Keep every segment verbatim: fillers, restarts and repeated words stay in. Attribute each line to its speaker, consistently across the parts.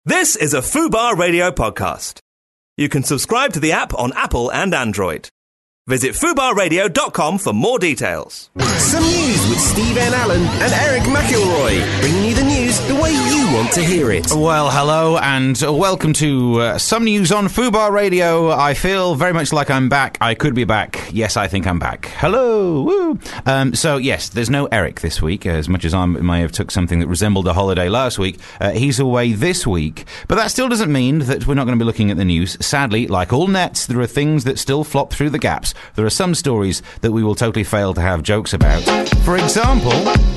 Speaker 1: This is a Fubar Radio podcast. You can subscribe to the app on Apple and Android. Visit fubar radio dot com for more details.
Speaker 2: Some news with Steve N. Allen and Eric McElroy, bringing you the news the way you want to hear it.
Speaker 3: Well, hello and welcome to uh, Some News on Fubar Radio. I feel very much like I'm back. I could be back. Yes, I think I'm back. Hello. Woo. Um, so, yes, there's no Eric this week, as much as I may have took something that resembled a holiday last week. Uh, he's away this week. But that still doesn't mean that we're not going to be looking at the news. Sadly, like all nets, there are things that still flop through the gaps. There are some stories that we will totally fail to have jokes about. For example,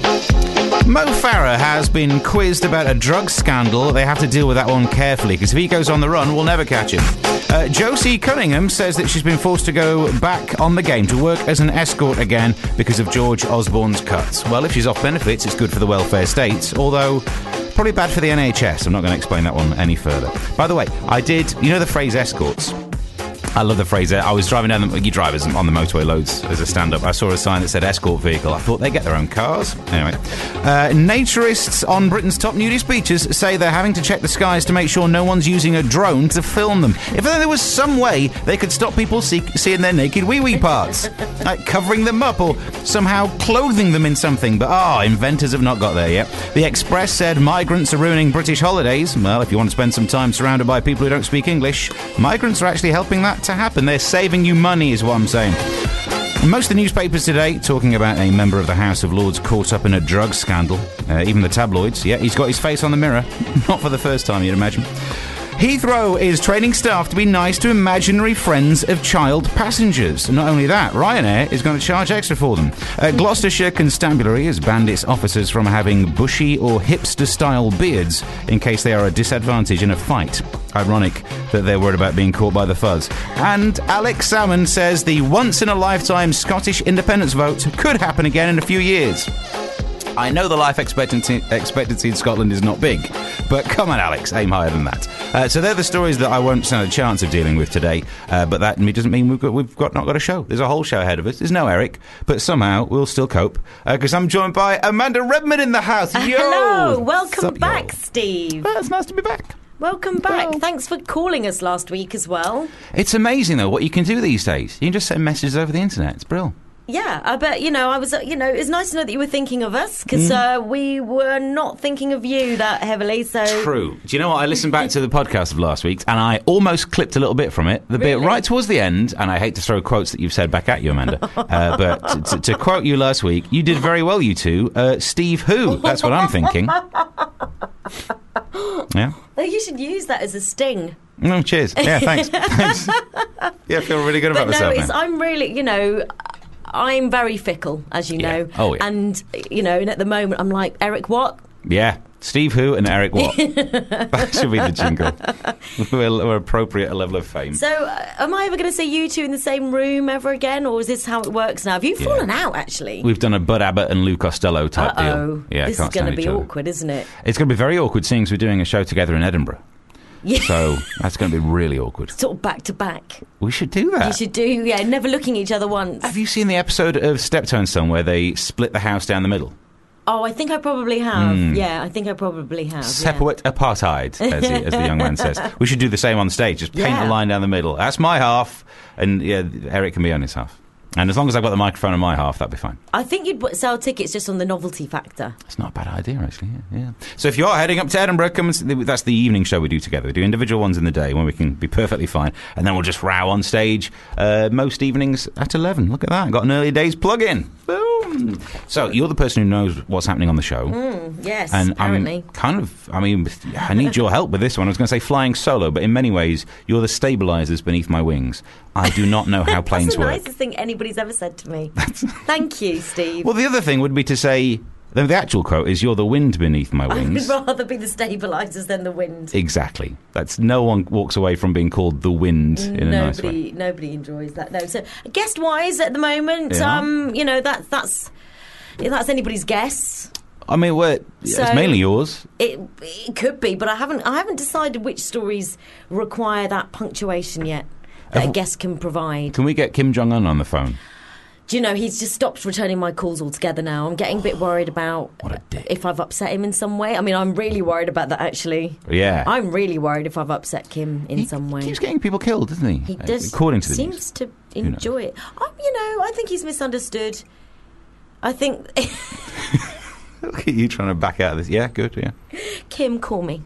Speaker 3: Mo Farah has been quizzed about a drug scandal. They have to deal with that one carefully, because if he goes on the run, we'll never catch him. Uh, Josie Cunningham says that she's been forced to go back on the game to work as an escort again because of George Osborne's cuts. Well, if she's off benefits, it's good for the welfare states, although probably bad for the N H S. I'm not going to explain that one any further. By the way, I did, you know the phrase escorts? I love the phrase. I was driving down the... You drive on the motorway loads as a stand-up. I saw a sign that said escort vehicle. I thought they get their own cars. Anyway. Uh, naturists on Britain's top nudist beaches say they're having to check the skies to make sure no one's using a drone to film them. If there was some way they could stop people see- seeing their naked wee-wee parts, like covering them up or somehow clothing them in something. But, ah, oh, inventors have not got there yet. The Express said migrants are ruining British holidays. Well, if you want to spend some time surrounded by people who don't speak English, migrants are actually helping that to happen. They're saving you money is what I'm saying. Most of the newspapers today talking about a member of the House of Lords caught up in a drug scandal. Uh, even the tabloids. Yeah, he's got his face on the mirror. Not for the first time, you'd imagine. Heathrow is training staff to be nice to imaginary friends of child passengers. Not only that, Ryanair is going to charge extra for them. Uh, Gloucestershire Constabulary has banned its officers from having bushy or hipster-style beards in case they are a disadvantage in a fight. Ironic that they're worried about being caught by the fuzz. And Alex Salmond says the once-in-a-lifetime Scottish independence vote could happen again in a few years. I know the life expectancy, expectancy in Scotland is not big, but come on, Alex, aim higher than that. Uh, so they're the stories that I won't stand a chance of dealing with today, uh, but that doesn't mean we've got, we've got not got a show. There's a whole show ahead of us. There's no Eric, but somehow we'll still cope, because uh, I'm joined by Amanda Redman in the house. Yo!
Speaker 4: Hello, welcome
Speaker 3: up,
Speaker 4: back,
Speaker 3: yo?
Speaker 4: Steve.
Speaker 3: Well, it's nice to be back.
Speaker 4: Welcome back.
Speaker 3: Well,
Speaker 4: Thanks for calling us last week as well.
Speaker 3: It's amazing, though, what you can do these days. You can just send messages over the internet. It's brilliant.
Speaker 4: Yeah, I bet, you know, I was, uh, you know, it's nice to know that you were thinking of us, because mm. uh, we were not thinking of you that heavily, so...
Speaker 3: True. Do you know what? I listened back to the podcast of last week, and I almost clipped a little bit from it, the really? bit right towards the end, and I hate to throw quotes that you've said back at you, Amanda, uh, but to, to, to quote you last week, you did very well, you two. Uh, Steve who? That's what I'm thinking. Yeah?
Speaker 4: You should use that as a sting.
Speaker 3: Oh, cheers. Yeah, thanks. thanks. Yeah, I feel really good
Speaker 4: but
Speaker 3: about
Speaker 4: no,
Speaker 3: myself
Speaker 4: it's,
Speaker 3: now.
Speaker 4: I'm really, you know... I'm very fickle, as you know.
Speaker 3: Yeah. Oh, yeah.
Speaker 4: And, you know, and at the moment, I'm like, Eric, what?
Speaker 3: Yeah. Steve who and Eric what? That should be the jingle. we're, we're appropriate a level of fame.
Speaker 4: So, uh, am I ever going to see you two in the same room ever again, or is this how it works now? Have you fallen yeah. out, actually?
Speaker 3: We've done a Bud Abbott and Lou Costello type
Speaker 4: Uh-oh.
Speaker 3: deal. Yeah,
Speaker 4: this
Speaker 3: can't
Speaker 4: is going to be
Speaker 3: other.
Speaker 4: awkward, isn't it?
Speaker 3: It's going to be very awkward, seeing as we're doing a show together in Edinburgh.
Speaker 4: Yeah.
Speaker 3: So that's going to be really awkward.
Speaker 4: Sort of back to back.
Speaker 3: We should do that.
Speaker 4: You should do, yeah, never looking at each other once.
Speaker 3: Have you seen the episode of Steptoe and Son where they split the house down the middle?
Speaker 4: Oh, I think I probably have.
Speaker 3: Mm.
Speaker 4: Yeah, I think I probably have.
Speaker 3: Separate
Speaker 4: yeah.
Speaker 3: apartheid, as, he, as the young man says. We should do the same on stage. Just paint
Speaker 4: yeah.
Speaker 3: a line down the middle. That's my half, and yeah, Eric can be on his half. And as long as I've got the microphone on my half, that'd be fine.
Speaker 4: I think you'd sell tickets just on the novelty factor.
Speaker 3: It's not a bad idea, actually. Yeah, yeah. So if you are heading up to Edinburgh, come and see, that's the evening show we do together. We do individual ones in the day when we can be perfectly fine, and then we'll just row on stage uh, most evenings at eleven. Look at that. Got an early days plug-in. Boom. So you're the person who knows what's happening on the show.
Speaker 4: Mm, yes,
Speaker 3: and
Speaker 4: apparently.
Speaker 3: I'm kind of, I mean, I need your help with this one. I was going to say flying solo, but in many ways, you're the stabilisers beneath my wings. I do not know how planes
Speaker 4: That's the
Speaker 3: work.
Speaker 4: nicest thing anybody's ever said to me. Thank you, Steve.
Speaker 3: Well, the other thing would be to say, the actual quote is, you're the wind beneath my wings.
Speaker 4: I would rather be the stabilisers than the wind.
Speaker 3: Exactly. That's no one walks away from being called the wind in
Speaker 4: nobody,
Speaker 3: a nice way.
Speaker 4: Nobody enjoys that. No. So guest-wise at the moment,
Speaker 3: yeah.
Speaker 4: um, you know, that, that's that's anybody's guess.
Speaker 3: I mean, well,
Speaker 4: so
Speaker 3: it's mainly yours.
Speaker 4: It it could be, but I haven't I haven't decided which stories require that punctuation yet that
Speaker 3: Have,
Speaker 4: a guest can provide.
Speaker 3: Can we get Kim Jong-un on the phone?
Speaker 4: Do you know, he's just stopped returning my calls altogether now. I'm getting a bit worried about
Speaker 3: What a dick.
Speaker 4: if I've upset him in some way. I mean, I'm really worried about that, actually.
Speaker 3: Yeah.
Speaker 4: I'm really worried if I've upset Kim in
Speaker 3: he
Speaker 4: some way.
Speaker 3: keeps getting people killed, doesn't he?
Speaker 4: He
Speaker 3: Uh,
Speaker 4: does.
Speaker 3: According to the
Speaker 4: seems
Speaker 3: news.
Speaker 4: to enjoy it. Um, you know, I think he's misunderstood. I think
Speaker 3: Look at you trying to back out of this. Yeah, good, yeah.
Speaker 4: Kim, call me.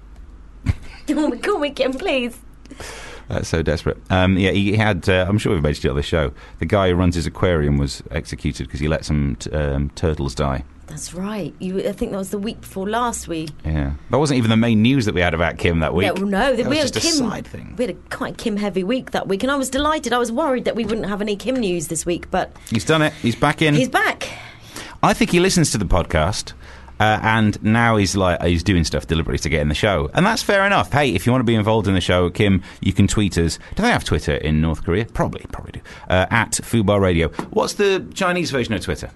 Speaker 4: call me, call me, Kim, please.
Speaker 3: That's so desperate. Um, yeah, he had, uh, I'm sure we've mentioned it on the show, the guy who runs his aquarium was executed because he let some t- um, turtles die.
Speaker 4: That's right. You, I think that was the week before last week.
Speaker 3: Yeah. That wasn't even the main news that we had about Kim that week.
Speaker 4: No, no,
Speaker 3: that
Speaker 4: we
Speaker 3: was
Speaker 4: had
Speaker 3: just
Speaker 4: Kim.
Speaker 3: a side thing.
Speaker 4: We had a quite Kim-heavy week that week, and I was delighted. I was worried that we wouldn't have any Kim news this week, but
Speaker 3: He's done it. He's back in.
Speaker 4: he's back.
Speaker 3: I think he listens to the podcast, uh, and now he's like he's doing stuff deliberately to get in the show, and that's fair enough. Hey, if you want to be involved in the show, Kim, you can tweet us. Do they have Twitter in North Korea? Probably, probably do. Uh, at Fubar Radio. What's the Chinese version of Twitter?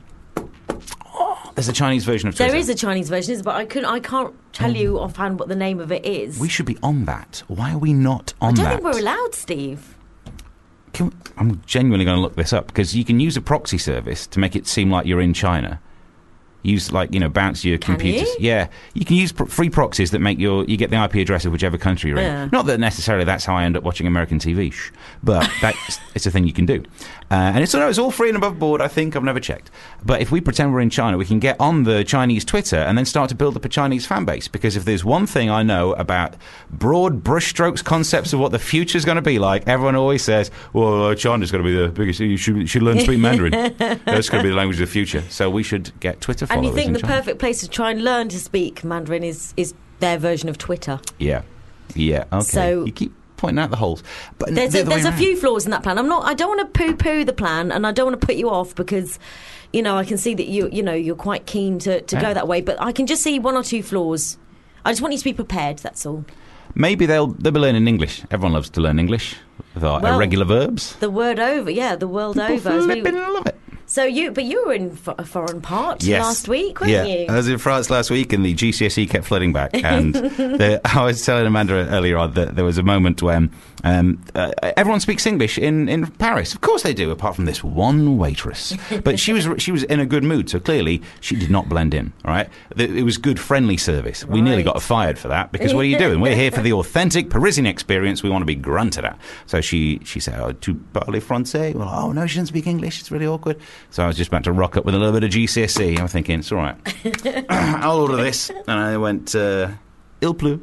Speaker 3: Oh, there's a Chinese version of Twitter.
Speaker 4: There is a Chinese version, but I couldn't. I can't tell you offhand what the name of it is.
Speaker 3: We should be on that. Why are we not on
Speaker 4: I don't
Speaker 3: that?
Speaker 4: think we're allowed, Steve.
Speaker 3: Can, I'm genuinely going to look this up because you can use a proxy service to make it seem like you're in China. Use like you know bounce your
Speaker 4: Can
Speaker 3: computers.
Speaker 4: you?
Speaker 3: Yeah, you can use pr- free proxies that make your you get the I P address of whichever country you're
Speaker 4: Yeah.
Speaker 3: in. Not that necessarily that's how I end up watching American T V, shh, but that's it's a thing you can do. Uh, and it's no, it's all free and above board. I think I've never checked. But if we pretend we're in China, we can get on the Chinese Twitter and then start to build up a Chinese fan base. Because if there's one thing I know about broad brushstrokes concepts of what the future's going to be like, everyone always says, "Well, uh, China's going to be the biggest. You should, you should learn to speak Mandarin. That's going to be the language of the future." So we should get Twitter followers.
Speaker 4: And you think
Speaker 3: in
Speaker 4: the
Speaker 3: China.
Speaker 4: perfect place to try and learn to speak Mandarin is is their version of Twitter.
Speaker 3: Yeah, yeah. Okay.
Speaker 4: So-
Speaker 3: you keep pointing out the holes, but
Speaker 4: There's
Speaker 3: the
Speaker 4: a,
Speaker 3: other way
Speaker 4: there's a
Speaker 3: around.
Speaker 4: few flaws in that plan. I'm not. I don't want to poo-poo the plan, and I don't want to put you off because, you know, I can see that you you know you're quite keen to, to
Speaker 3: Yeah.
Speaker 4: go that way. But I can just see one or two flaws. I just want you to be prepared. That's all.
Speaker 3: Maybe they'll they'll be learning English. Everyone loves to learn English. The
Speaker 4: Well,
Speaker 3: irregular verbs.
Speaker 4: The word over, yeah, the world over. as we-
Speaker 3: Flipping love it.
Speaker 4: So you, but you were in fo- a foreign part
Speaker 3: Yes.
Speaker 4: last week, weren't
Speaker 3: yeah.
Speaker 4: you?
Speaker 3: I was in France last week and the G C S E kept flooding back. And the, I was telling Amanda earlier on that there was a moment when um, uh, everyone speaks English in, in Paris. Of course they do, apart from this one waitress. But she was she was in a good mood, so clearly she did not blend in, all right? The- It was good, friendly service. We nearly
Speaker 4: Right.
Speaker 3: got her fired for that because what are you doing? We're here for the authentic Parisian experience. We want to be grunted at. So she, she said, "Oh, tu parles français?" Well, oh, no, she doesn't speak English. It's really awkward. So I was just about to rock up with a little bit of G C S E. I'm thinking, it's all right. I'll order this. And I went, uh, il pleut.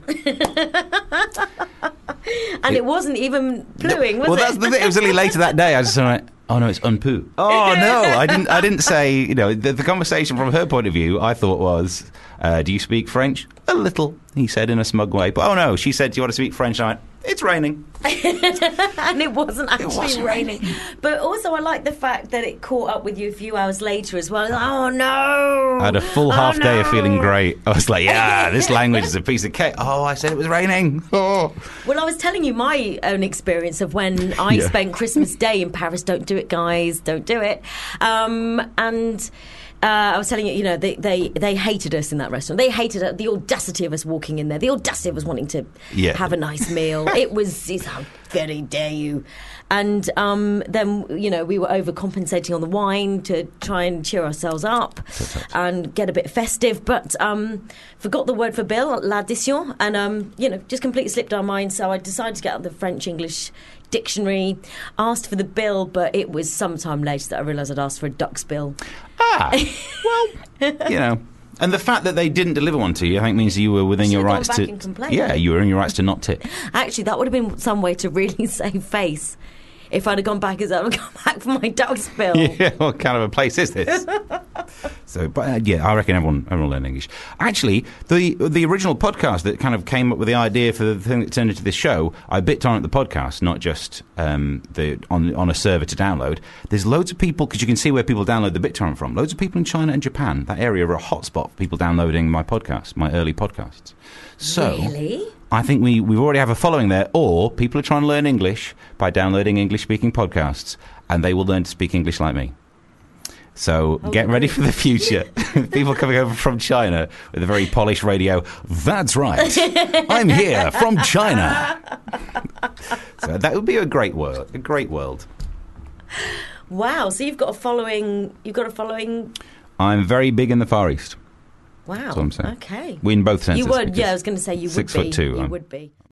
Speaker 4: and it wasn't even pluing, was
Speaker 3: well,
Speaker 4: it?
Speaker 3: that's the thing. It was only later that day. I just went, oh no, it's un poo. Oh no, I didn't. I didn't say. You know, the, the conversation from her point of view, I thought was, uh, do you speak French? A little, he said in a smug way. But oh no, she said, do you want to speak French? I went, it's raining.
Speaker 4: and it wasn't actually
Speaker 3: wasn't
Speaker 4: raining. But also, I like the fact that it caught up with you a few hours later as well. Oh no!
Speaker 3: I had a full
Speaker 4: Oh,
Speaker 3: half day of
Speaker 4: no.
Speaker 3: feeling great. I was like, yeah, this language is a piece of cake. Oh, I said it was raining. Oh.
Speaker 4: Well, I was telling you my own experience of when I
Speaker 3: Yeah.
Speaker 4: spent Christmas Day in Paris. Don't do it, guys. Don't do it. Um, and uh, I was telling you, you know, they, they, they hated us in that restaurant. They hated uh, the audacity of us walking in there. The audacity of us wanting to
Speaker 3: Yeah.
Speaker 4: have a nice meal. It was, it's, how very dare you. And um, then, you know, we were overcompensating on the wine to try and cheer ourselves up and get a bit festive. But um, forgot the word for bill, l'addition, and, um, you know, just completely slipped our minds. So I decided to get out the French-English dictionary, asked for the bill, but it was sometime later that I realised I'd asked for a duck's bill.
Speaker 3: Ah, well, you know. And the fact that they didn't deliver one to you, I think, means you were within
Speaker 4: Should've
Speaker 3: your
Speaker 4: gone
Speaker 3: rights
Speaker 4: back
Speaker 3: to.
Speaker 4: and complained.
Speaker 3: Yeah, you were in your rights to not tip.
Speaker 4: Actually, that would have been some way to really save face if I'd have gone back as I'd gone back for my duck's bill.
Speaker 3: Yeah, what kind of a place is this? So, but uh, yeah, I reckon everyone everyone will learn English. Actually, the the original podcast that kind of came up with the idea for the thing that turned into this show, I bit on at the podcast, not just um, the on on a server to download. There's loads of people, because you can see where people download the BitTorrent from. Loads of people in China and Japan. That area are a hotspot for people downloading my podcasts, my early podcasts. So,
Speaker 4: Really?
Speaker 3: I think we, we already have a following there, or people are trying to learn English by downloading English-speaking podcasts, and they will learn to speak English like me. So
Speaker 4: Oh,
Speaker 3: get ready
Speaker 4: great.
Speaker 3: for the future. People coming over from China with a very polished radio. That's right. I'm here from China. So that would be a great world. A great world.
Speaker 4: Wow. So you've got a following. You've got a following.
Speaker 3: I'm very big in the Far East.
Speaker 4: Wow.
Speaker 3: That's what I'm saying.
Speaker 4: Okay.
Speaker 3: We in both senses.
Speaker 4: You would. Yeah, I was going to say you
Speaker 3: six
Speaker 4: would be.
Speaker 3: foot two,
Speaker 4: You
Speaker 3: I'm-
Speaker 4: would be.